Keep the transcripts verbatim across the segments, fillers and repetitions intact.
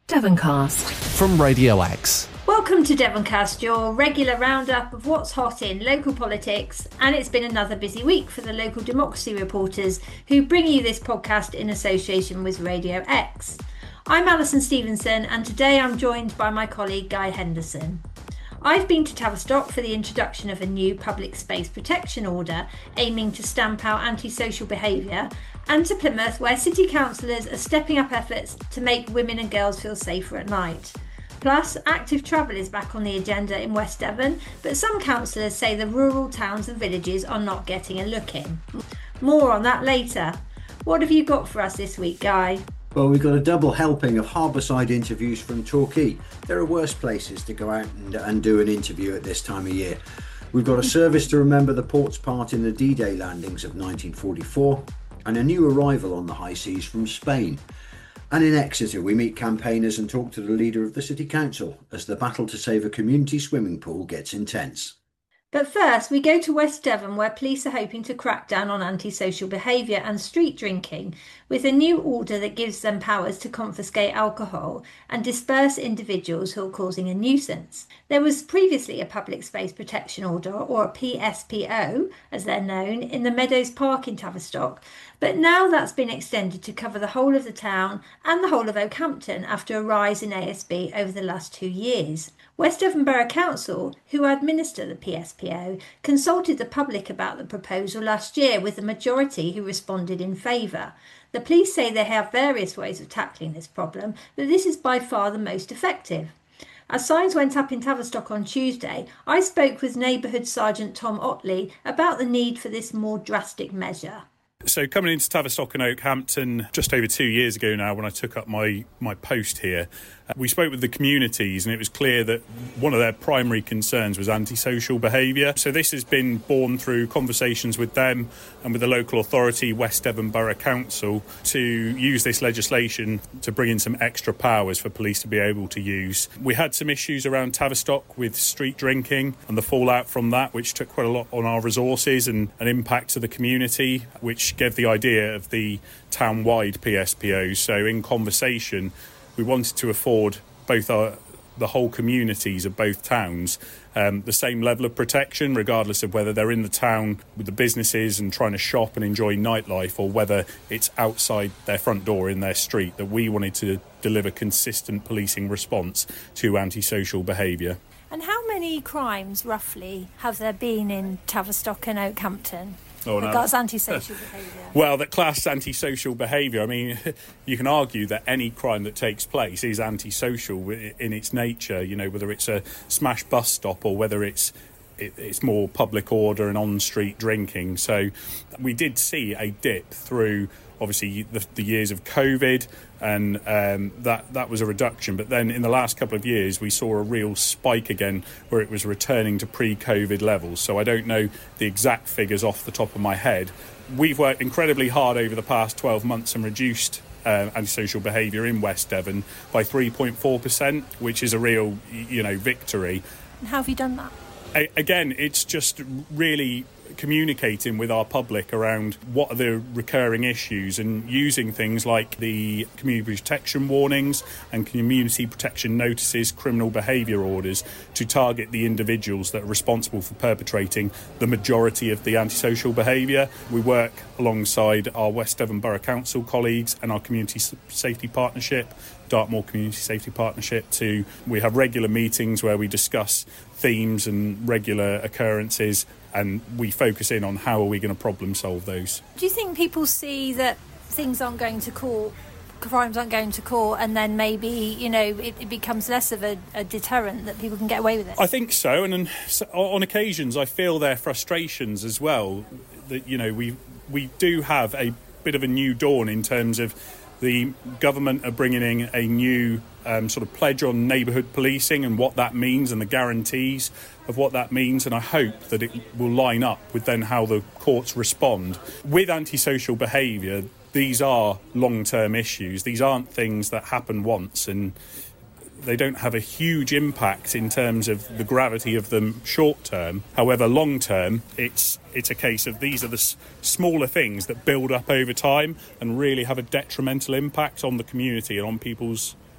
Devoncast from Radio X. Welcome to Devoncast, your regular roundup of what's hot in local politics, and it's been another busy week for the local democracy reporters who bring you this podcast in association with Radio X. I'm Alison Stevenson, and today I'm joined by my colleague Guy Henderson. I've been to Tavistock for the introduction of a new public space protection order aiming to stamp out antisocial behaviour, and to Plymouth, where city councillors are stepping up efforts to make women and girls feel safer at night. Plus, active travel is back on the agenda in West Devon, but some councillors say the rural towns and villages are not getting a look in. More on that later. What have you got for us this week, Guy? Well, we've got a double helping of harbourside interviews from Torquay. There are worse places to go out and, and do an interview at this time of year. We've got a service to remember the port's part in the D-Day landings of nineteen forty-four, and a new arrival on the high seas from Spain. And in Exeter, we meet campaigners and talk to the leader of the City Council as the battle to save a community swimming pool gets intense. But first, we go to West Devon, where police are hoping to crack down on antisocial behaviour and street drinking, with a new order that gives them powers to confiscate alcohol and disperse individuals who are causing a nuisance. There was previously a public space protection order, or a P S P O, as they're known, in the Meadows Park in Tavistock, but now that's been extended to cover the whole of the town and the whole of Oakhampton after a rise in A S B over the last two years. West Devon Borough Council, who administer the P S P O, consulted the public about the proposal last year, with the majority who responded in favour. The police say they have various ways of tackling this problem, but this is by far the most effective. As signs went up in Tavistock on Tuesday, I spoke with Neighbourhood Sergeant Tom Otley about the need for this more drastic measure. So coming into Tavistock and Oakhampton just over two years ago now, when I took up my, my post here, uh, we spoke with the communities, and it was clear that one of their primary concerns was antisocial behaviour. So this has been born through conversations with them and with the local authority, West Devon Borough Council, to use this legislation to bring in some extra powers for police to be able to use. We had some issues around Tavistock with street drinking and the fallout from that, which took quite a lot on our resources and an impact to the community, which gave the idea of the town-wide P S P Os. So in conversation, we wanted to afford both our, the whole communities of both towns um, the same level of protection, regardless of whether they're in the town with the businesses and trying to shop and enjoy nightlife, or whether it's outside their front door in their street. That we wanted to deliver consistent policing response to antisocial behaviour. And how many crimes, roughly, have there been in Tavistock and Oakhampton? Oh, no. Regards antisocial behaviour. Well, that class antisocial behaviour, I mean, you can argue that any crime that takes place is antisocial in its nature, you know, whether it's a smash bus stop or whether it's it, it's more public order and on-street drinking. So we did see a dip through, obviously, the, the years of COVID, and um, that, that was a reduction. But then in the last couple of years, we saw a real spike again where it was returning to pre-COVID levels. So I don't know the exact figures off the top of my head. We've worked incredibly hard over the past twelve months and reduced uh, antisocial behaviour in West Devon by three point four percent, which is a real, you know, victory. And how have you done that? A- again, it's just really communicating with our public around what are the recurring issues, and using things like the community protection warnings and community protection notices, criminal behaviour orders, to target the individuals that are responsible for perpetrating the majority of the antisocial behaviour. We work alongside our West Devon Borough Council colleagues and our community safety partnership, Dartmoor Community Safety Partnership, to we have regular meetings where we discuss themes and regular occurrences, and we focus in on how are we going to problem solve those. Do you think people see that things aren't going to court, crimes aren't going to court, and then maybe, you know, it, it becomes less of a, a deterrent, that people can get away with it? I think so, and, and so on occasions I feel their frustrations as well, that, you know, we we do have a bit of a new dawn in terms of the government are bringing in a new um, sort of pledge on neighbourhood policing and what that means, and the guarantees of what that means, and I hope that it will line up with then how the courts respond. With antisocial behaviour, these are long-term issues. These aren't things that happen once, and they don't have a huge impact in terms of the gravity of them short term. However, long term, it's it's a case of these are the s- smaller things that build up over time and really have a detrimental impact on the community and on people's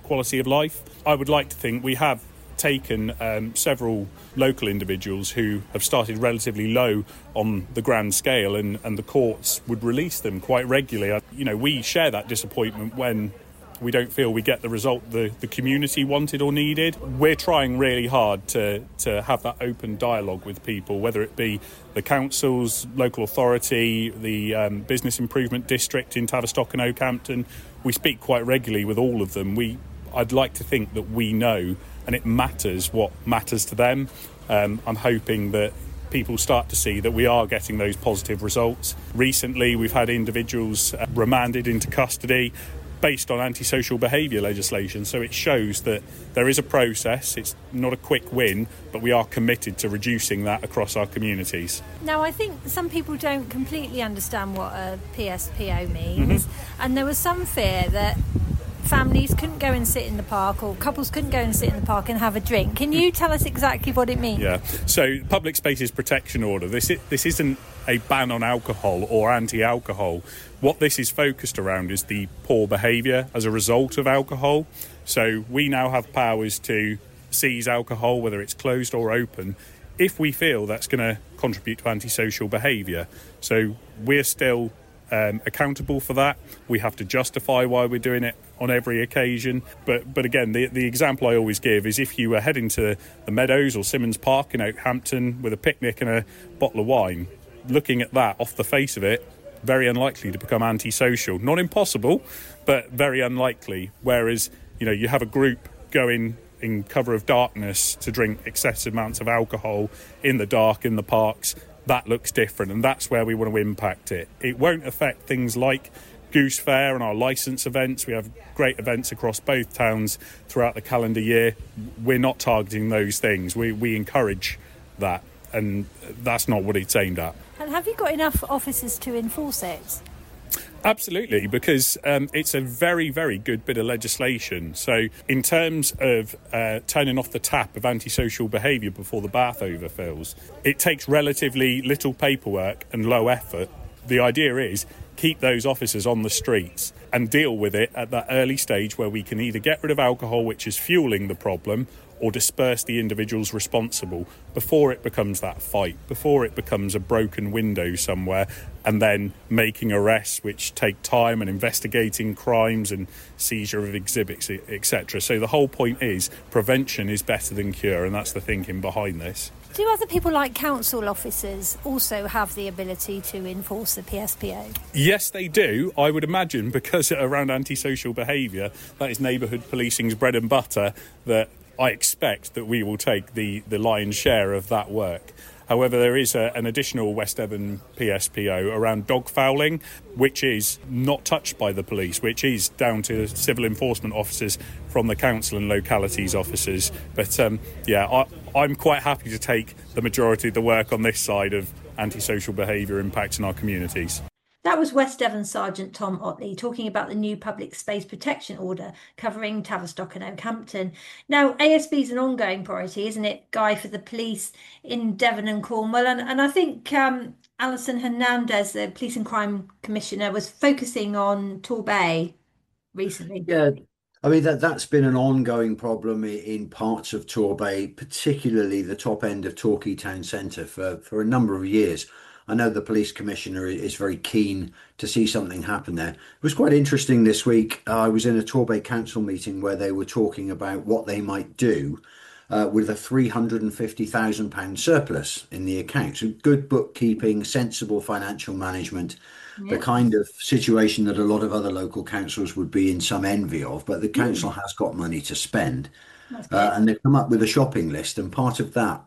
quality of life. I would like to think we have taken um, several local individuals who have started relatively low on the grand scale, and, and the courts would release them quite regularly. You know, we share that disappointment when we don't feel we get the result the, the community wanted or needed. We're trying really hard to, to have that open dialogue with people, whether it be the councils, local authority, the um, business improvement district in Tavistock and Oakhampton. We speak quite regularly with all of them. We, I'd like to think that we know, and it matters what matters to them. Um, I'm hoping that people start to see that we are getting those positive results. Recently, we've had individuals uh, remanded into custody based on antisocial behaviour legislation. So it shows that there is a process. It's not a quick win, but we are committed to reducing that across our communities. Now, I think some people don't completely understand what a P S P O means, mm-hmm. and there was some fear that families couldn't go and sit in the park, or couples couldn't go and sit in the park and have a drink. Can you tell us exactly what it means? Yeah, so Public Spaces Protection Order, this, is, this isn't a ban on alcohol or anti-alcohol. What this is focused around is the poor behaviour as a result of alcohol. So we now have powers to seize alcohol, whether it's closed or open, if we feel that's going to contribute to antisocial behaviour. So we're still Um, accountable for that. We have to justify why we're doing it on every occasion. But but again, the, the example I always give is if you were heading to the Meadows or Simmons Park in Oakhampton with a picnic and a bottle of wine, looking at that off the face of it, very unlikely to become antisocial. Not impossible, but very unlikely. Whereas, you know, you have a group going in cover of darkness to drink excessive amounts of alcohol in the dark in the parks. That looks different, and that's where we want to impact it. It won't affect things like Goose Fair and our licence events. We have great events across both towns throughout the calendar year. We're not targeting those things. We, we encourage that, and that's not what it's aimed at. And have you got enough officers to enforce it? Absolutely, because um, it's a very, very good bit of legislation. So in terms of uh, turning off the tap of antisocial behaviour before the bath overfills, it takes relatively little paperwork and low effort. The idea is keep those officers on the streets and deal with it at that early stage where we can either get rid of alcohol, which is fueling the problem, or disperse the individuals responsible before it becomes that fight, before it becomes a broken window somewhere, and then making arrests which take time and investigating crimes and seizure of exhibits, et cetera. So the whole point is prevention is better than cure, and that's the thinking behind this. Do other people like council officers also have the ability to enforce the P S P O? Yes, they do. I would imagine because around antisocial behaviour, that is neighbourhood policing's bread and butter, that I expect that we will take the, the lion's share of that work. However, there is a, an additional West Devon P S P O around dog fouling, which is not touched by the police, which is down to civil enforcement officers from the council and localities officers. But um, yeah, I, I'm quite happy to take the majority of the work on this side of antisocial behaviour impacting our communities. That was West Devon Sergeant Tom Otley talking about the new Public Space Protection Order covering Tavistock and Oakhampton. Now, A S B is an ongoing priority, isn't it, Guy, for the police in Devon and Cornwall? And, and I think um, Alison Hernandez, the Police and Crime Commissioner, was focusing on Torbay recently. Yeah, I mean, that, that's been an ongoing problem in parts of Torbay, particularly the top end of Torquay Town Centre for, for a number of years. I know the police commissioner is very keen to see something happen there. It was quite interesting this week. Uh, I was in a Torbay council meeting where they were talking about what they might do uh, with a three hundred fifty thousand pounds surplus in the account. So good bookkeeping, sensible financial management, yeah. The kind of situation that a lot of other local councils would be in some envy of. But the council mm. has got money to spend. Uh, and they've come up with a shopping list. And part of that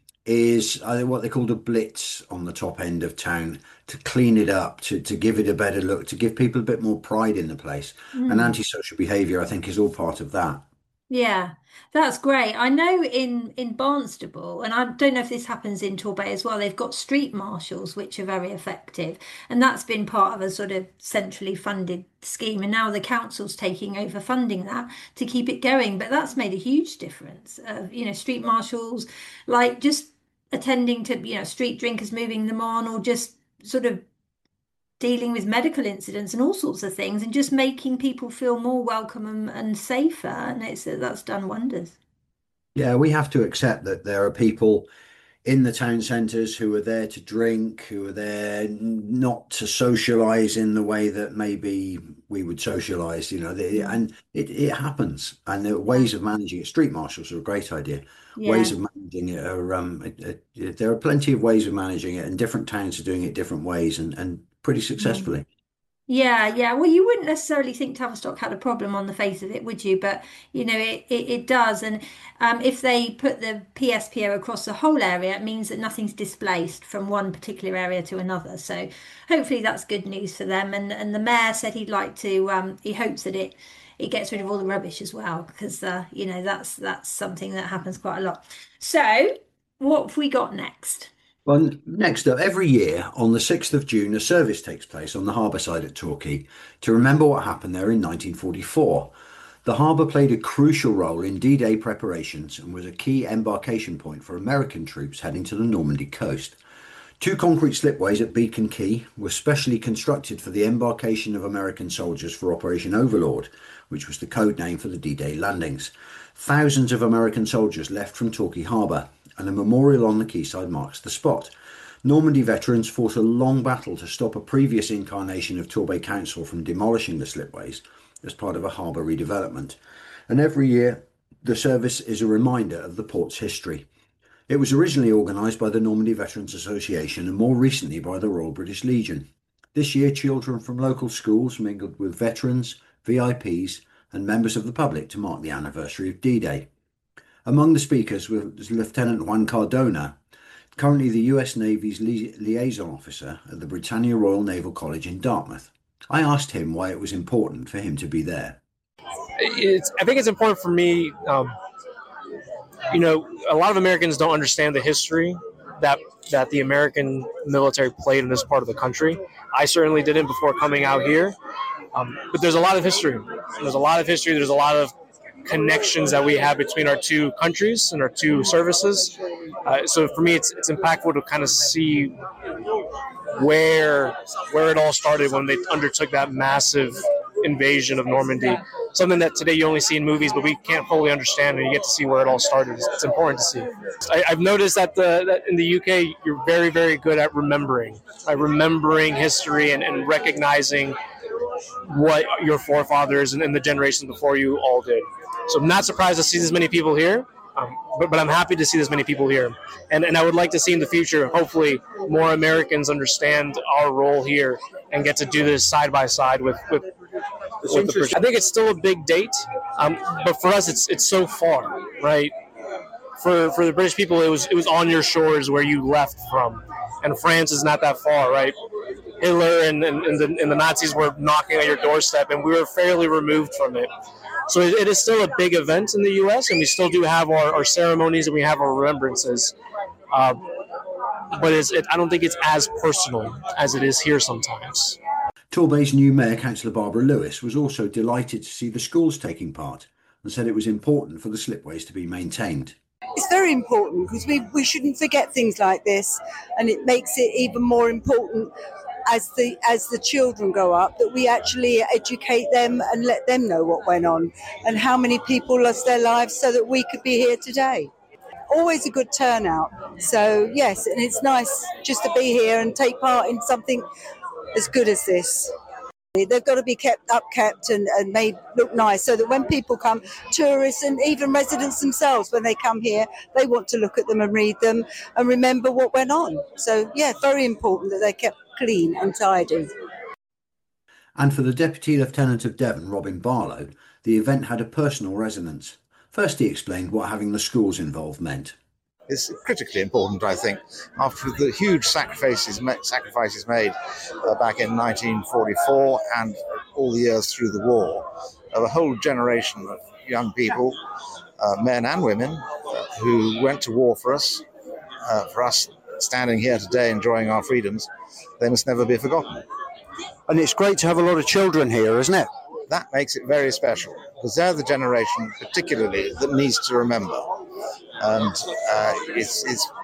is uh, what they called a blitz on the top end of town to clean it up, to, to give it a better look, to give people a bit more pride in the place. Mm. And antisocial behaviour, I think, is all part of that. Yeah, that's great. I know in, in Barnstaple, and I don't know if this happens in Torbay as well, they've got street marshals, which are very effective. And that's been part of a sort of centrally funded scheme. And now the council's taking over funding that to keep it going. But that's made a huge difference. Uh, you know, street marshals, like just attending to, you know, street drinkers, moving them on, or just sort of dealing with medical incidents and all sorts of things, and just making people feel more welcome and, and safer. And it's that's done wonders. Yeah, we have to accept that there are people in the town centres who are there to drink, who are there not to socialise in the way that maybe we would socialise, you know, they, and it, it happens. And there are ways of managing it. Street marshals are a great idea. Yeah. Ways of managing it are, um, it, it, it, there are plenty of ways of managing it, and different towns are doing it different ways and, and pretty successfully. Yeah, yeah. Well, you wouldn't necessarily think Tavistock had a problem on the face of it, would you? But you know, it, it, it does. And um, if they put the P S P O across the whole area, it means that nothing's displaced from one particular area to another. So hopefully that's good news for them. And and the mayor said he'd like to. Um, he hopes that it it gets rid of all the rubbish as well, because uh, you know that's that's something that happens quite a lot. So what have we got next? Well, next up, every year on the sixth of June, a service takes place on the harbour side at Torquay to remember what happened there in nineteen forty-four. The harbour played a crucial role in D-Day preparations and was a key embarkation point for American troops heading to the Normandy coast. Two concrete slipways at Beacon Quay were specially constructed for the embarkation of American soldiers for Operation Overlord, which was the code name for the D-Day landings. Thousands of American soldiers left from Torquay Harbour, and a memorial on the quayside marks the spot. Normandy veterans fought a long battle to stop a previous incarnation of Torbay Council from demolishing the slipways as part of a harbour redevelopment. And every year, the service is a reminder of the port's history. It was originally organised by the Normandy Veterans Association and more recently by the Royal British Legion. This year, children from local schools mingled with veterans, V I Ps and members of the public to mark the anniversary of D-Day. Among the speakers was Lieutenant Juan Cardona, currently the U S Navy's li- liaison officer at the Britannia Royal Naval College in Dartmouth. I asked him why it was important for him to be there. It's, I think it's important for me, um, you know, a lot of Americans don't understand the history that that the American military played in this part of the country. I certainly didn't before coming out here, um, but there's a lot of history. There's a lot of history. There's a lot of connections that we have between our two countries and our two services. Uh, so for me, it's it's impactful to kind of see where where it all started when they undertook that massive invasion of Normandy. Something that today you only see in movies, but we can't fully understand, and you get to see where it all started. It's, it's important to see. I, I've noticed that the that in the U K, you're very, very good at remembering, at remembering history and, and recognizing what your forefathers and, and the generations before you all did. So I'm not surprised to see this many people here, um, but, but I'm happy to see this many people here. And, and I would like to see in the future, hopefully, more Americans understand our role here and get to do this side by side with, with, with the I think it's still a big date, um, but for us, it's it's so far, right? For for the British people, it was it was on your shores where you left from, and France is not that far, right? Hitler and, and, and, the, and the Nazis were knocking at your doorstep, and we were fairly removed from it. So it, it is still a big event in the U S, and we still do have our, our ceremonies and we have our remembrances. Uh, but it's, it, I don't think it's as personal as it is here sometimes. Torbay's new mayor, Councillor Barbara Lewis, was also delighted to see the schools taking part and said it was important for the slipways to be maintained. It's very important because we, we shouldn't forget things like this, and it makes it even more important as the as the children grow up that we actually educate them and let them know what went on and how many people lost their lives so that we could be here today. Always a good turnout. So yes, and it's nice just to be here and take part in something as good as this. They've got to be kept upkept and, and made look nice so that when people come, tourists and even residents themselves, when they come here, they want to look at them and read them and remember what went on. So, yeah, very important that they're kept clean and tidy. And for the Deputy Lieutenant of Devon, Robin Barlow, the event had a personal resonance. First, he explained what having the schools involved meant. Is critically important, I think, after the huge sacrifices sacrifices made uh, back in nineteen forty-four and all the years through the war. Of a whole generation of young people, uh, men and women, uh, who went to war for us, uh, for us standing here today enjoying our freedoms. They must never be forgotten. And it's great to have a lot of children here, isn't it? That makes it very special, because they're the generation particularly that needs to remember. And uh, it's, it's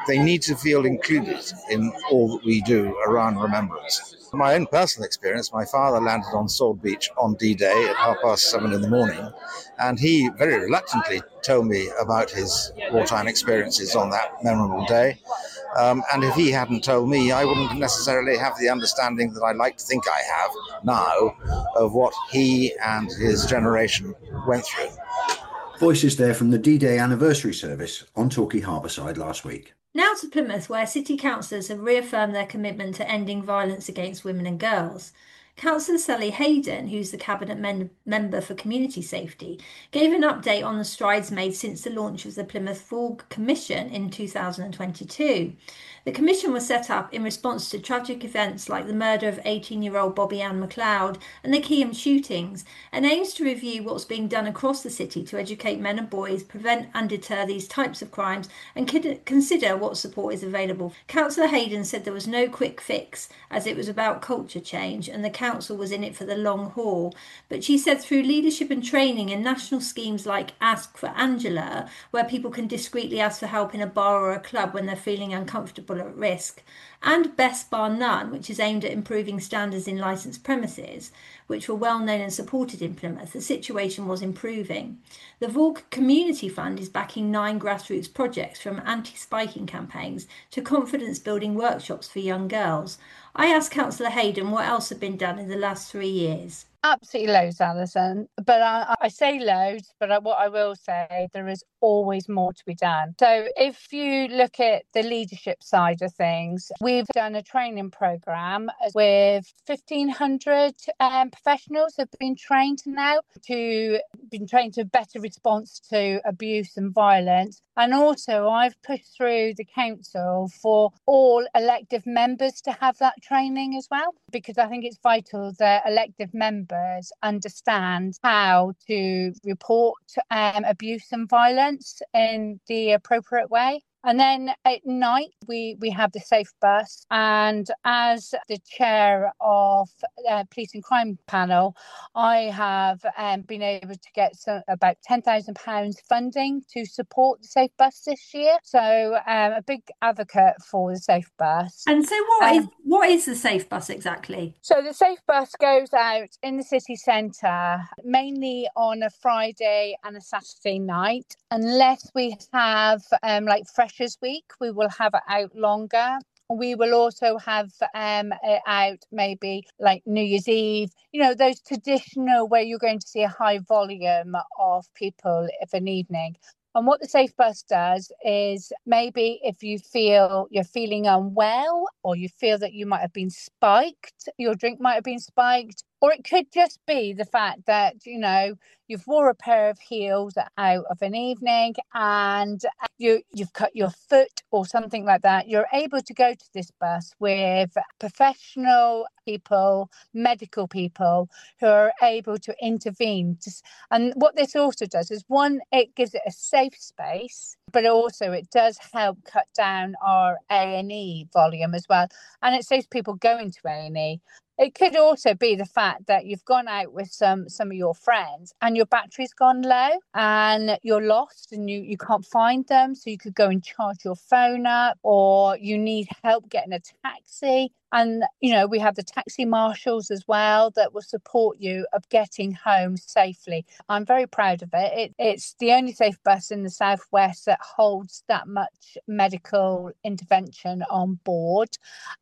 they need to feel included in all that we do around remembrance. My own personal experience, my father landed on Sword Beach on D-Day at half past seven in the morning, and he very reluctantly told me about his wartime experiences on that memorable day. Um, and if he hadn't told me, I wouldn't necessarily have the understanding that I like to think I have now of what he and his generation went through. Voices there from the D-Day anniversary service on Torquay Harbourside last week. Now to Plymouth, where city councillors have reaffirmed their commitment to ending violence against women and girls. Councillor Sally Hayden, who's the Cabinet men- Member for Community Safety, gave an update on the strides made since the launch of the Plymouth Vulg Commission in two thousand twenty-two. The commission was set up in response to tragic events like the murder of eighteen-year-old Bobby Ann McLeod and the Keyham shootings, and aims to review what's being done across the city to educate men and boys, prevent and deter these types of crimes, and consider what support is available. Councillor Hayden said there was no quick fix, as it was about culture change, and the council was in it for the long haul. But she said through leadership and training and national schemes like Ask for Angela, where people can discreetly ask for help in a bar or a club when they're feeling uncomfortable at risk, and Best Bar None, which is aimed at improving standards in licensed premises, which were well known and supported in Plymouth, the situation was improving. The Vulg Community Fund is backing nine grassroots projects, from anti-spiking campaigns to confidence-building workshops for young girls. I asked Councillor Hayden what else had been done in the last three years. Absolutely loads, Alison. But I, I say loads, but I, what I will say, there is always more to be done. So if you look at the leadership side of things, we've done a training programme with fifteen hundred um, professionals who have been trained now to been trained to better response to abuse and violence. And also I've pushed through the council for all elective members to have that training as well, because I think it's vital that elective members understand how to report um, abuse and violence in the appropriate way. And then at night, we, we have the Safe Bus. And as the chair of uh, Police and Crime Panel, I have um, been able to get some, about ten thousand pounds funding to support the Safe Bus this year. So um, a big advocate for the Safe Bus. And so what um, is what is the Safe Bus exactly? So the Safe Bus goes out in the city centre, mainly on a Friday and a Saturday night. Unless we have um, like Freshers Week, we will have it out longer. We will also have um, it out maybe like New Year's Eve, you know, those traditional where you're going to see a high volume of people of an evening. And what the Safe Bus does is, maybe if you feel you're feeling unwell, or you feel that you might have been spiked, your drink might have been spiked, or it could just be the fact that, you know, you've wore a pair of heels out of an evening and you, you've cut your foot or something like that. You're able to go to this bus with professional people, medical people who are able to intervene. And what this also does is, one, it gives it a safe space, but also it does help cut down our A and E volume as well. And it saves people going to A and E. It could also be the fact that you've gone out with some some of your friends and your battery's gone low and you're lost and you, you can't find them. So you could go and charge your phone up, or you need help getting a taxi. And, you know, we have the taxi marshals as well that will support you of getting home safely. I'm very proud of it. it. It's the only Safe Bus in the Southwest that holds that much medical intervention on board,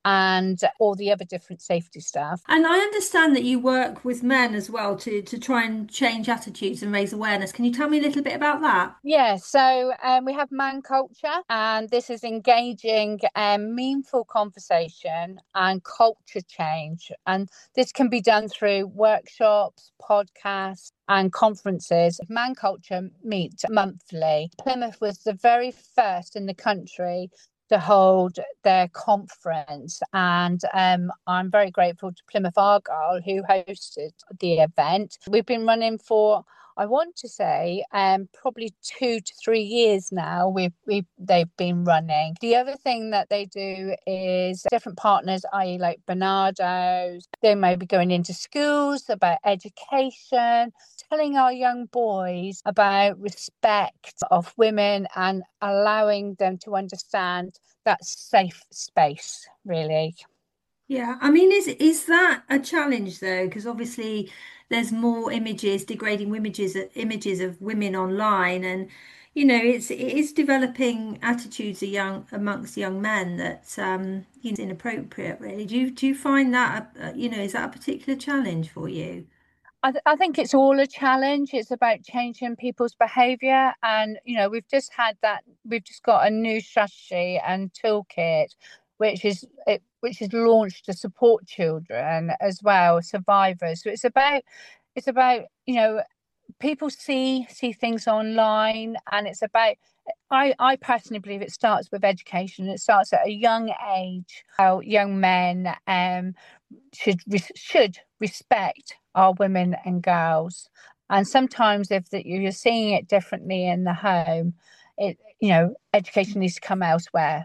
and all the other different safety staff. And I understand that you work with men as well to, to try and change attitudes and raise awareness. Can you tell me a little bit about that? Yeah, so um, we have Man Culture, and this is engaging um, meaningful conversation and culture change. And this can be done through workshops, podcasts, and conferences. Man Culture meet monthly. Plymouth was the very first in the country to hold their conference, and um, I'm very grateful to Plymouth Argyle, who hosted the event. We've been running for I want to say um, probably two to three years now we've, we've, they've been running. The other thing that they do is different partners, that is like Barnardo's, they may be going into schools about education, telling our young boys about respect of women and allowing them to understand that safe space, really. Yeah, I mean, is is that a challenge though? Because obviously there's more images, degrading images, images of women online, and you know, it's it is developing attitudes of young amongst young men that um, you know, is inappropriate. Really, do you do you find that uh, you know, is that a particular challenge for you? I, th- I think it's all a challenge. It's about changing people's behaviour, and you know, we've just had that. We've just got a new strategy and toolkit, which is it, which is launched to support children as well, survivors. So it's about it's about you know, people see see things online, and it's about. I, I personally believe it starts with education. It starts at a young age. How young men um should should respect our women and girls, and sometimes if that you're seeing it differently in the home, it you know education needs to come elsewhere.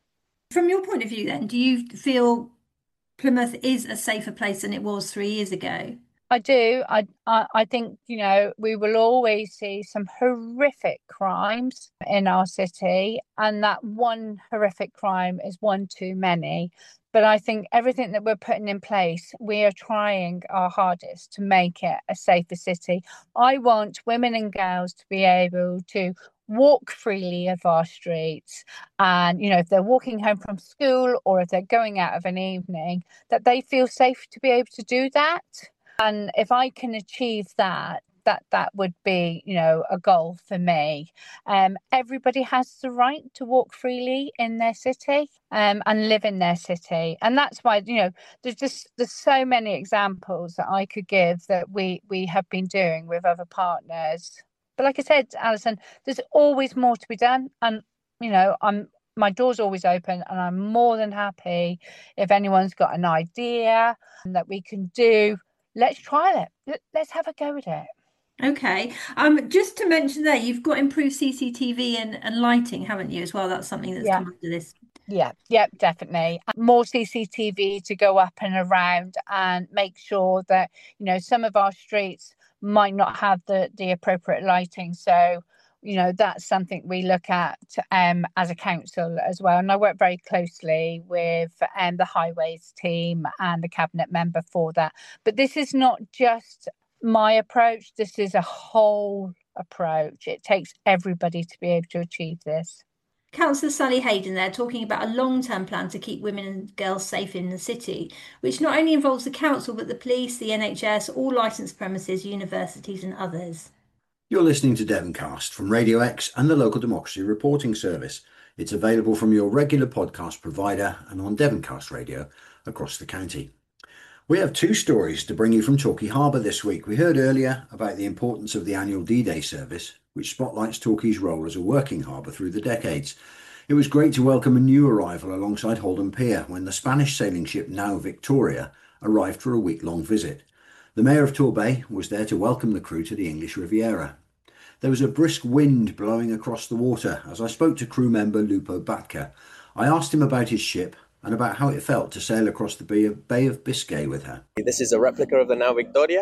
From your point of view, then, do you feel Plymouth is a safer place than it was three years ago? I do. I, I I think, you know, we will always see some horrific crimes in our city, and that one horrific crime is one too many. But I think everything that we're putting in place, we are trying our hardest to make it a safer city. I want women and girls to be able to walk freely of our streets, and you know, if they're walking home from school or if they're going out of an evening, that they feel safe to be able to do that. And if I can achieve that, that that would be, you know, a goal for me. Um, everybody has the right to walk freely in their city um, and live in their city. And that's why, you know, there's just there's so many examples that I could give that we we have been doing with other partners. But like I said, Alison, there's always more to be done. And, you know, I'm my door's always open, and I'm more than happy if anyone's got an idea that we can do. Let's try it. Let's have a go at it. Okay. Um, just to mention there, you've got improved C C T V and, and lighting, haven't you, as well? That's something that's Yeah. come under this. Yeah, yeah, definitely. More C C T V to go up and around, and make sure that, you know, some of our streets might not have the, the appropriate lighting. So, you know, that's something we look at um, as a council as well. And I work very closely with um, the highways team and the cabinet member for that. But this is not just my approach. This is a whole approach. It takes everybody to be able to achieve this. Councillor Sally Hayden there talking about a long-term plan to keep women and girls safe in the city, which not only involves the council, but the police, the N H S, all licensed premises, universities and others. You're listening to Devoncast from Radio X and the Local Democracy Reporting Service. It's available from your regular podcast provider and on Devoncast Radio across the county. We have two stories to bring you from Torquay Harbour this week. We heard earlier about the importance of the annual D-Day service, which spotlights Torquay's role as a working harbour through the decades. It was great to welcome a new arrival alongside Holden Pier when the Spanish sailing ship Nau Victoria arrived for a week-long visit. The Mayor of Torbay was there to welcome the crew to the English Riviera. There was a brisk wind blowing across the water as I spoke to crew member Lupo Batka. I asked him about his ship and about how it felt to sail across the Bay of, Bay of Biscay with her. This is a replica of the Nau Victoria,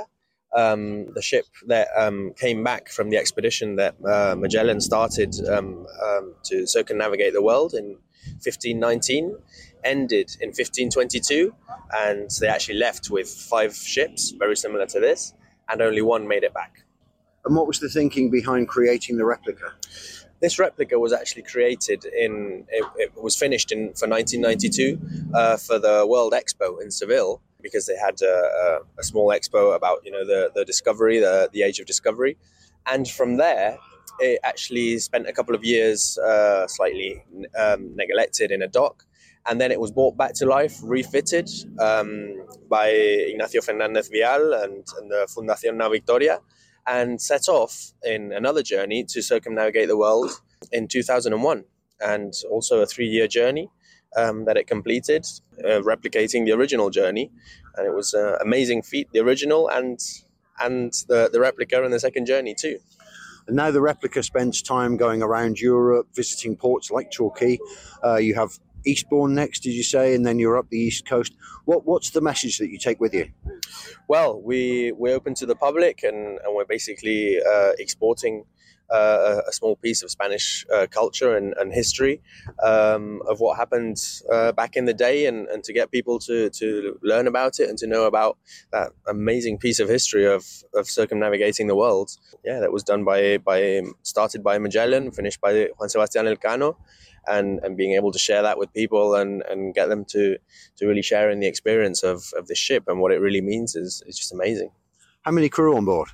um, the ship that um, came back from the expedition that uh, Magellan started um, um, to circumnavigate the world in fifteen nineteen, ended in fifteen twenty-two, and they actually left with five ships, very similar to this, and only one made it back. And what was the thinking behind creating the replica? This replica was actually created in, it, it was finished in for nineteen ninety-two uh, for the World Expo in Seville, because they had a, a, a small expo about, you know, the, the discovery, the, the age of discovery. And from there, it actually spent a couple of years uh, slightly um, neglected in a dock. And then it was brought back to life, refitted um, by Ignacio Fernández Vial and, and the Fundación Nau Victoria, and set off in another journey to circumnavigate the world in two thousand one, and also a three-year journey um, that it completed, uh, replicating the original journey. And it was an amazing feat, the original and and the, the replica and the second journey too. And now the replica spends time going around Europe, visiting ports like Torquay. Uh, you have Eastbourne next, did you say, and then you're up the east coast. What what's the message that you take with you? Well, we we're open to the public, and, and we're basically uh, exporting uh, a small piece of Spanish uh, culture and, and history um, of what happened uh, back in the day, and, and to get people to, to learn about it and to know about that amazing piece of history of, of circumnavigating the world. Yeah, that was done by by started by Magellan, finished by Juan Sebastián Elcano. And, and being able to share that with people and, and get them to, to really share in the experience of, of the ship and what it really means is, is just amazing. How many crew on board?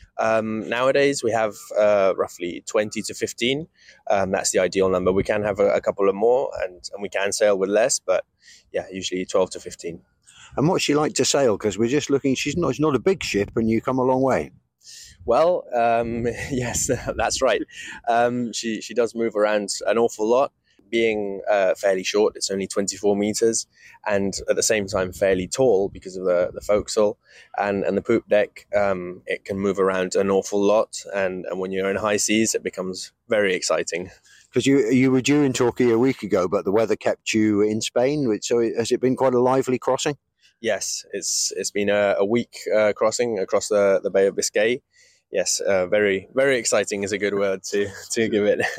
Um, nowadays, we have uh, roughly twenty to fifteen. Um, that's the ideal number. We can have a, a couple of more, and, and we can sail with less, but yeah, usually twelve to fifteen. And what's she like to sail? Because we're just looking, she's not, she's not a big ship, and you come a long way. Well, um, yes, that's right. Um, she, she does move around an awful lot. Being uh, fairly short, it's only twenty-four meters, and at the same time fairly tall because of the, the forecastle and, and the poop deck. Um, it can move around an awful lot, and, and when you're in high seas, it becomes very exciting. Because you you were due in Torquay a week ago, but the weather kept you in Spain. So has it been quite a lively crossing? Yes, it's it's been a, a week uh, crossing across the, the Bay of Biscay. Yes, uh, very very exciting is a good word to to give it.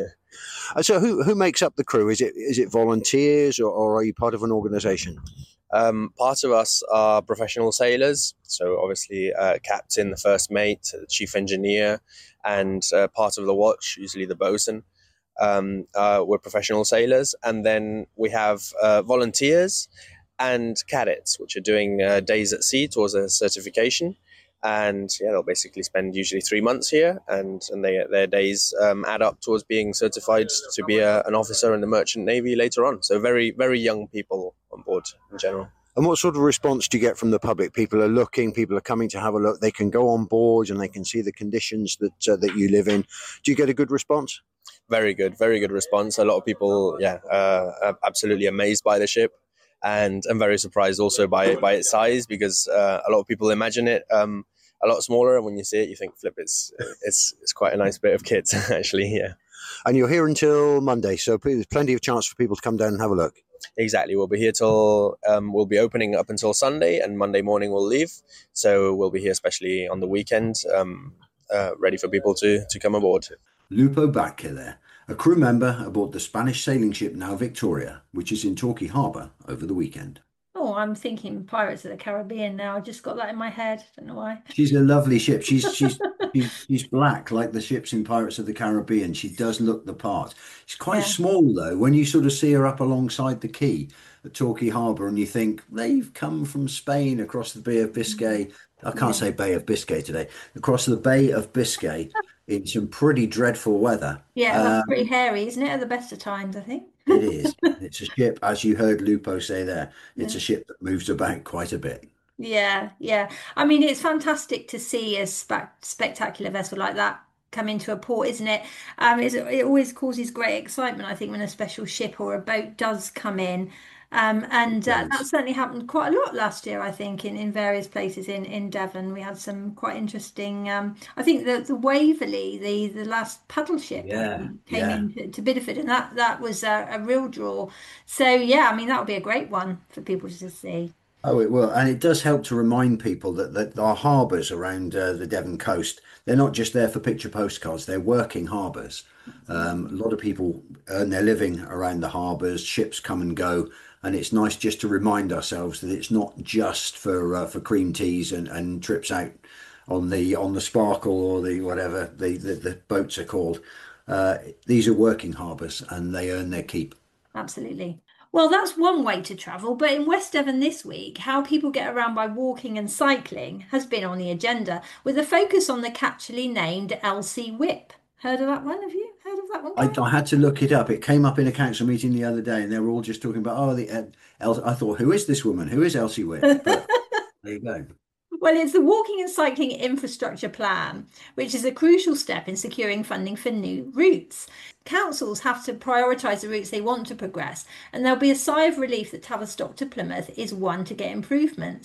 So who who makes up the crew? Is it is it volunteers, or, or are you part of an organisation? Um, part of us are professional sailors, so obviously uh, captain, the first mate, the chief engineer, and uh, part of the watch, usually the bosun. Um, uh, we're professional sailors, and then we have uh, volunteers and cadets, which are doing uh, days at sea towards a certification. And yeah, they'll basically spend usually three months here, and, and they, their days um, add up towards being certified to be a, an officer in the Merchant Navy later on. So very, very young people on board in general. And what sort of response do you get from the public? People are looking, people are coming to have a look. They can go on board and they can see the conditions that uh, that you live in. Do you get a good response? Very good, very good response. A lot of people, yeah, uh, are absolutely amazed by the ship. And I'm very surprised also by by its size, because uh, a lot of people imagine it um, a lot smaller, and when you see it, you think, "Flip, it's it's it's quite a nice bit of kit, actually." Yeah. And you're here until Monday, so there's plenty of chance for people to come down and have a look. Exactly, we'll be here till um, we'll be opening up until Sunday, and Monday morning we'll leave. So we'll be here, especially on the weekend, um, uh, ready for people to to come aboard. Lupo Batke there, a crew member aboard the Spanish sailing ship Nau Victoria, which is in Torquay Harbour over the weekend. Oh, I'm thinking Pirates of the Caribbean now. I just got that in my head. Don't know why. She's a lovely ship. She's she's she's, she's black like the ships in Pirates of the Caribbean. She does look the part. She's quite Yeah. small though. When you sort of see her up alongside the quay at Torquay Harbour, and you think they've come from Spain across the Bay of Biscay. I can't say Bay of Biscay today. Across the Bay of Biscay in some pretty dreadful weather. Yeah, that's Um, pretty hairy, isn't it? At the best of times, I think. It is. It's a ship, as you heard Lupo say there, it's a ship that moves about quite a bit. Yeah, yeah. I mean, it's fantastic to see a spe- spectacular vessel like that come into a port, isn't it? Um, it's, it always causes great excitement, I think, when a special ship or a boat does come in. Um, and uh, that certainly happened quite a lot last year, I think, in, in various places in, in Devon. We had some quite interesting. Um, I think the the Waverley, the the last paddle ship, Yeah, um, came yeah. into to Bideford, and that that was a, a real draw. So yeah, I mean that would be a great one for people to see. Oh, it will. And it does help to remind people that, that our harbours around uh, the Devon coast, they're not just there for picture postcards, they're working harbours. Um, a lot of people earn their living around the harbours, ships come and go. And it's nice just to remind ourselves that it's not just for uh, for cream teas and, and trips out on the on the Sparkle or the whatever the, the, the boats are called. Uh, these are working harbours and they earn their keep. Absolutely. Well, that's one way to travel, but in West Devon this week, how people get around by walking and cycling has been on the agenda, with a focus on the catchily named Elsie Whip. Heard of that one? Have you heard of that one? I, Guy? I had to look it up. It came up in a council meeting the other day, and they were all just talking about, oh, the uh, El- I thought, who is this woman? Who is Elsie Whip? But there you go. Well, it's the Walking and Cycling Infrastructure Plan, which is a crucial step in securing funding for new routes. Councils have to prioritise the routes they want to progress, and there'll be a sigh of relief that Tavistock to Plymouth is one to get improvements.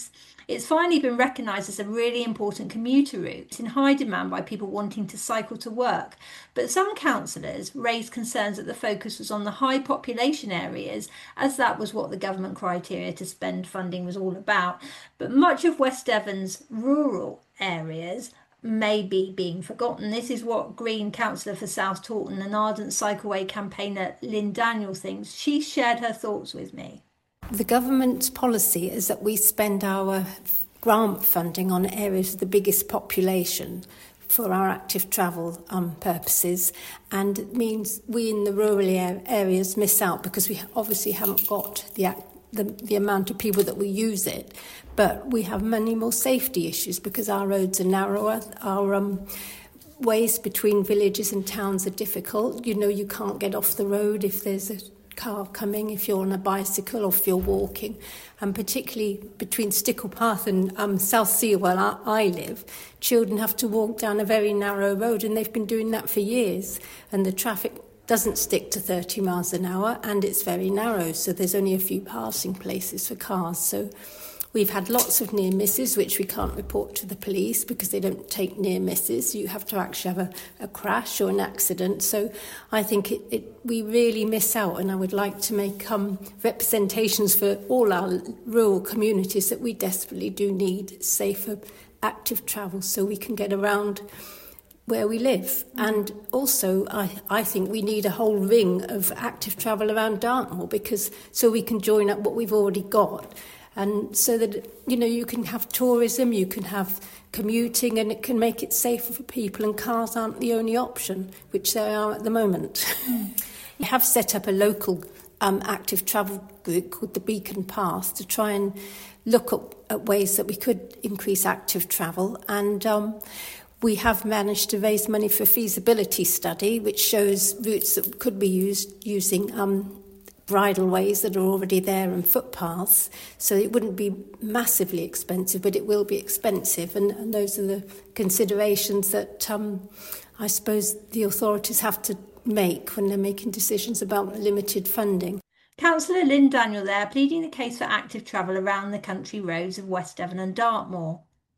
It's finally been recognised as a really important commuter route. It's in high demand by people wanting to cycle to work. But some councillors raised concerns that the focus was on the high population areas, as that was what the government criteria to spend funding was all about. But much of West Devon's rural areas may be being forgotten. This is what Green councillor for South Taunton and ardent Cycleway campaigner Lynn Daniel thinks. She shared her thoughts with me. The government's policy is that we spend our grant funding on areas with the biggest population for our active travel um, purposes, and it means we in the rural areas miss out because we obviously haven't got the, the, the amount of people that we use it, but we have many more safety issues because our roads are narrower, our um, ways between villages and towns are difficult. You know, you can't get off the road if there's a car coming, if you're on a bicycle or if you're walking, and particularly between Stickle Path and um, South Sea, where I, I live, children have to walk down a very narrow road, and they've been doing that for years, and the traffic doesn't stick to thirty miles an hour, and it's very narrow, so there's only a few passing places for cars. So we've had lots of near misses, which we can't report to the police because they don't take near misses. You have to actually have a, a crash or an accident. So I think it, it, we really miss out, and I would like to make um, representations for all our rural communities that we desperately do need safer, active travel so we can get around where we live. And also, I, I think we need a whole ring of active travel around Dartmoor because so we can join up what we've already got. And so that, you know, you can have tourism, you can have commuting, and it can make it safer for people, and cars aren't the only option, which they are at the moment. Mm. We have set up a local um, active travel group called the Beacon Path to try and look at, at ways that we could increase active travel, and um, we have managed to raise money for a feasibility study, which shows routes that could be used using um bridleways that are already there and footpaths, so it wouldn't be massively expensive, but it will be expensive, and, and those are the considerations that um, I suppose the authorities have to make when they're making decisions about limited funding. Councillor Lynn Daniel there, pleading the case for active travel around the country roads of West Devon and Dartmoor.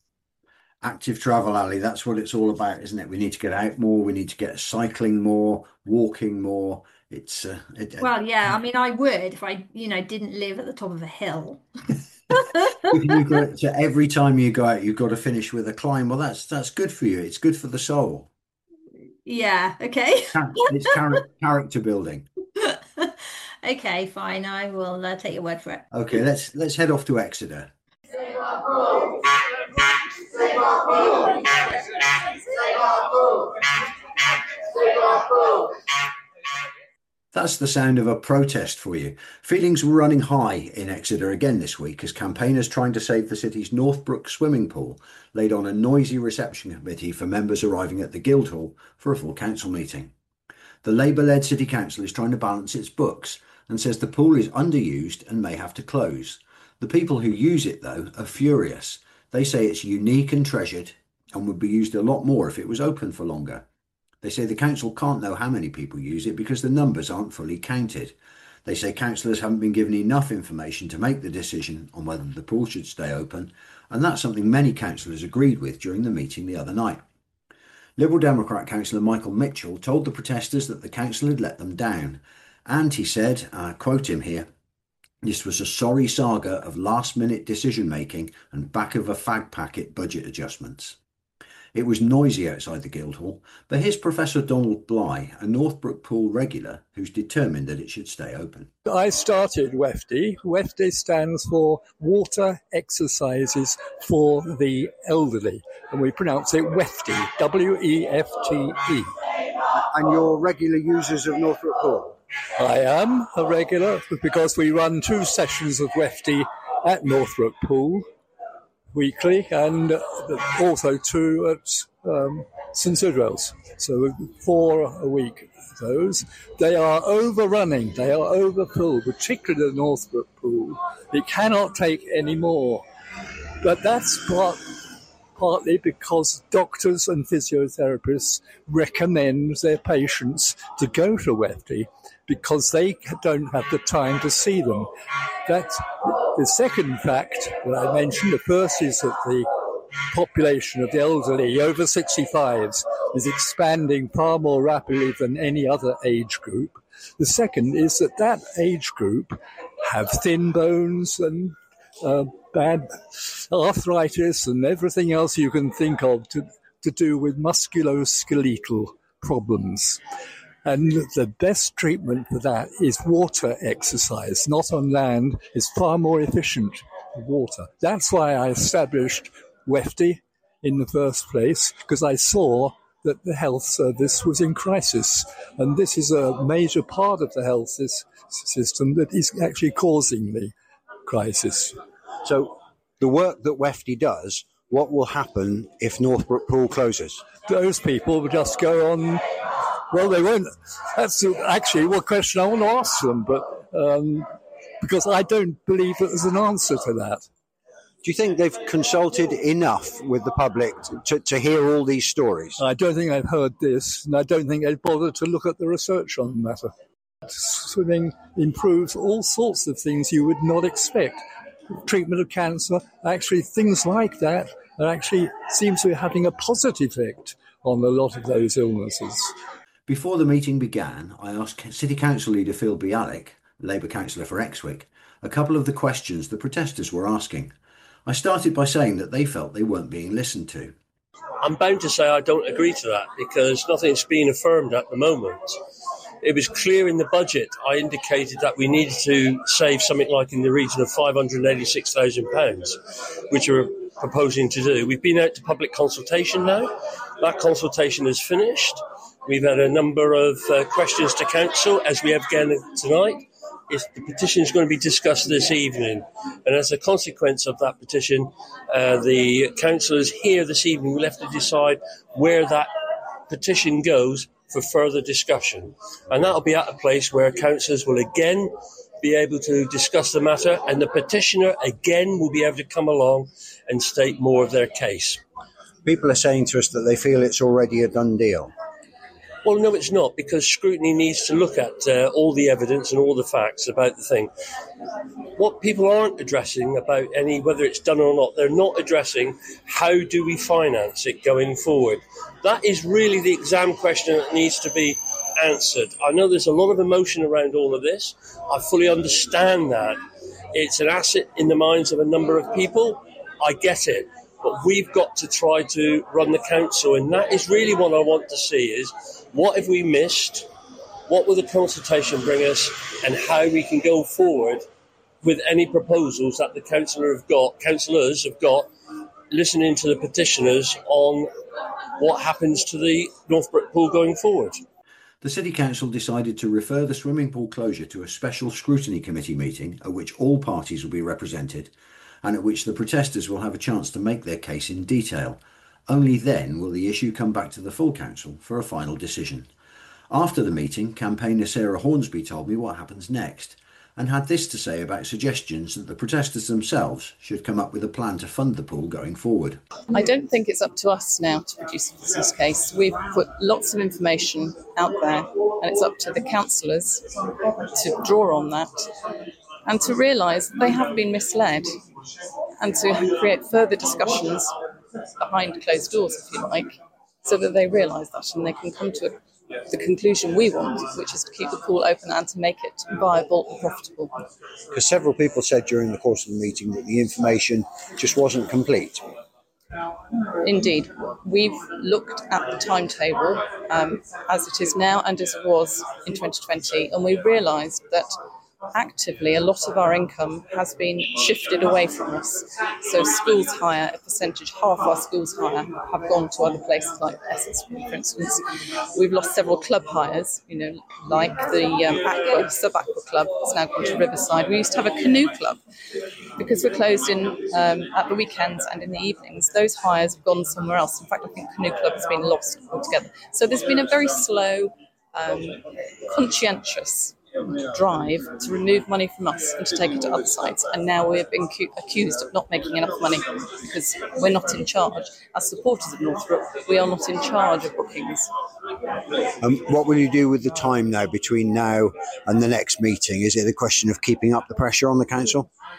Active travel, Ali, that's what it's all about, isn't it? We need to get out more, we need to get cycling more, walking more. It's uh, it, well, yeah. I mean, I would if I, you know, didn't live at the top of a hill. You've got, so every time you go out, you've got to finish with a climb. Well, that's that's good for you. It's good for the soul. Yeah. Okay. It's character character building. Okay, fine. I will uh, take your word for it. Okay, let's let's head off to Exeter. That's the sound of a protest for you. Feelings were running high in Exeter again this week as campaigners trying to save the city's Northbrook swimming pool laid on a noisy reception committee for members arriving at the Guildhall for a full council meeting. The Labour-led city council is trying to balance its books and says the pool is underused and may have to close. The people who use it, though, are furious. They say it's unique and treasured and would be used a lot more if it was open for longer. They say the council can't know how many people use it because the numbers aren't fully counted. They say councillors haven't been given enough information to make the decision on whether the pool should stay open, and that's something many councillors agreed with during the meeting the other night. Liberal Democrat councillor Michael Mitchell told the protesters that the council had let them down, and he said, I quote him here, "This was a sorry saga of last-minute decision-making and back-of-a-fag packet budget adjustments." It was noisy outside the Guildhall, but here's Professor Donald Bly, a Northbrook pool regular who's determined that it should stay open. I started W E F T. W E F T stands for Water Exercises for the Elderly, and we pronounce it W E F T, W E F T E. And you're regular users of Northbrook Pool? I am a regular because we run two sessions of W E F T at Northbrook Pool weekly, and also two at um, St Sidwell's. So four a week, those. They are overrunning, they are overfull, particularly the Northbrook Pool. It cannot take any more. But that's part, partly because doctors and physiotherapists recommend their patients to go to W E F T because they don't have the time to see them. That's The second fact that I mentioned, the first is that the population of the elderly over sixty-fives is expanding far more rapidly than any other age group. The second is that that age group have thin bones and uh, bad arthritis and everything else you can think of to, to do with musculoskeletal problems. And the best treatment for that is water exercise, not on land. It's far more efficient with water. That's why I established W E F T in the first place, because I saw that the health service was in crisis. And this is a major part of the health system that is actually causing the crisis. So the work that W E F T does, what will happen if Northbrook Pool closes? Those people will just go on. Well, they won't. That's actually what question I want to ask them, but um, because I don't believe that there's an answer to that. Do you think they've consulted enough with the public to, to hear all these stories? I don't think they've heard this, and I don't think they've bothered to look at the research on the matter. Swimming improves all sorts of things you would not expect. Treatment of cancer, actually things like that, that actually seems to be having a positive effect on a lot of those illnesses. Before the meeting began, I asked City Council leader Phil Bialik, Labour councillor for Exwick, a couple of the questions the protesters were asking. I started by saying that they felt they weren't being listened to. I'm bound to say I don't agree to that because nothing's been affirmed at the moment. It was clear in the budget I indicated that we needed to save something like in the region of five hundred eighty-six thousand pounds, which we're proposing to do. We've been out to public consultation now. That consultation is finished. We've had a number of uh, questions to council, as we have again tonight. It's, the petition is going to be discussed this evening. And as a consequence of that petition, uh, the councillors here this evening will have to decide where that petition goes for further discussion. And that'll be at a place where councillors will again be able to discuss the matter, and the petitioner again will be able to come along and state more of their case. People are saying to us that they feel it's already a done deal. Well, no, it's not, because scrutiny needs to look at uh, all the evidence and all the facts about the thing. What people aren't addressing about any, whether it's done or not, they're not addressing how do we finance it going forward. That is really the exam question that needs to be answered. I know there's a lot of emotion around all of this. I fully understand that. It's an asset in the minds of a number of people. I get it. But we've got to try to run the council, and that is really what I want to see is what have we missed, what will the consultation bring us, and how we can go forward with any proposals that the councillor have got, councillors have got, listening to the petitioners on what happens to the Northbrook Pool going forward. The City Council decided to refer the swimming pool closure to a special scrutiny committee meeting at which all parties will be represented and at which the protesters will have a chance to make their case in detail. Only then will the issue come back to the full council for a final decision. After the meeting, campaigner Sarah Hornsby told me what happens next and had this to say about suggestions that the protesters themselves should come up with a plan to fund the pool going forward. I don't think it's up to us now to produce a business case. We've put lots of information out there and it's up to the councillors to draw on that and to realise that they have been misled and to create further discussions behind closed doors, if you like, so that they realise that and they can come to the conclusion we want, which is to keep the pool open and to make it viable and profitable. Because several people said during the course of the meeting that the information just wasn't complete. Indeed. We've looked at the timetable um, as it is now and as it was in twenty twenty, and we realised that actively a lot of our income has been shifted away from us. So schools hire, a percentage, half our schools hire have gong to other places like Essex, for instance. We've lost several club hires, you know, like the um, Aqua, Sub-Aqua Club, it's now gone to Riverside. We used to have a canoe club. Because we're closed in um, at the weekends and in the evenings, those hires have gone somewhere else. In fact, I think Canoe Club has been lost altogether. So there's been a very slow, um, conscientious drive to remove money from us and to take it to other sites, and now we're being cu- accused of not making enough money because we're not in charge. As supporters of Northbrook, we are not in charge of bookings. Um, what will you do with the time now between now and the next meeting? Is it a question of keeping up the pressure on the council?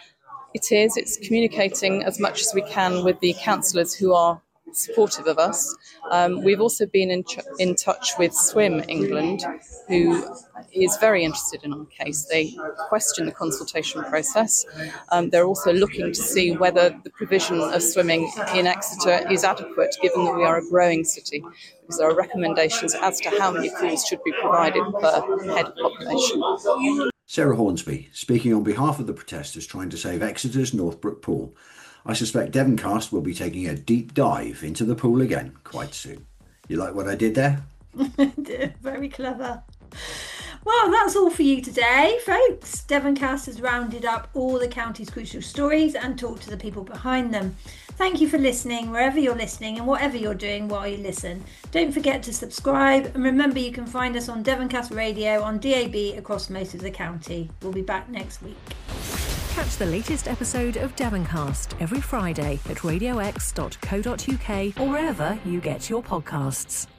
it is. It's communicating as much as we can with the councillors who are supportive of us. Um, we've also been in, ch- in touch with Swim England, who is very interested in our case. They question the consultation process. Um, they're also looking to see whether the provision of swimming in Exeter is adequate, given that we are a growing city, because there are recommendations as to how many pools should be provided per head of population. Sarah Hornsby, speaking on behalf of the protesters trying to save Exeter's Northbrook Pool. I suspect Devoncast will be taking a deep dive into the pool again quite soon. You like what I did there? Very clever. Well, that's all for you today, folks. Devoncast has rounded up all the county's crucial stories and talked to the people behind them. Thank you for listening wherever you're listening and whatever you're doing while you listen. Don't forget to subscribe, and remember you can find us on Devoncast Radio on D A B across most of the county. We'll be back next week. Catch the latest episode of Devoncast every Friday at radio x dot co dot uk or wherever you get your podcasts.